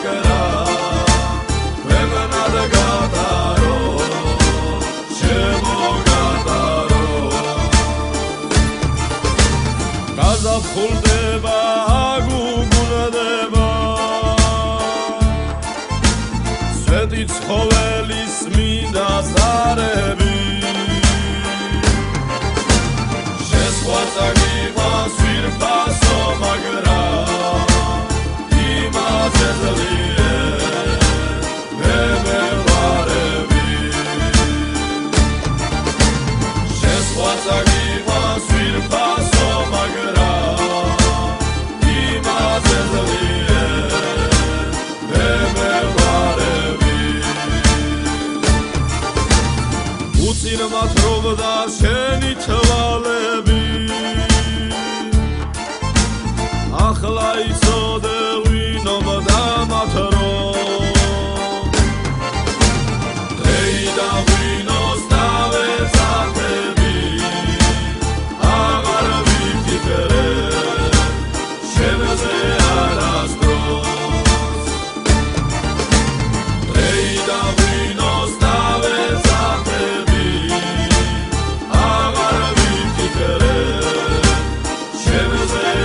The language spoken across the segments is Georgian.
მაგრა ქვეყნად გადარო შემოგატარო გაზაფხულდება აგუგუნდება სვეტი ცხოველის მინდა ზარები შესხვაწაგიმას ვირფასო მაგრა იმაზე ძლიერე მე მევარები შესხვაწაგიმას ვირფასო მაგრა იმაზე ძლიერე მე მევარები უწინ მათრობდა შენი თვალები ახლა იცოდე ვინომდა მათ რომ დღეიდა ვინოს დავეძახები აღარ ვიფიქრე შენზე არასდროს დღეიდა ვინოს დავეძახები აღარ ვიფიქრე შენზე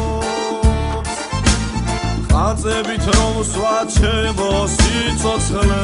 Აცებით რომ სვაჩემო სიცოცხლე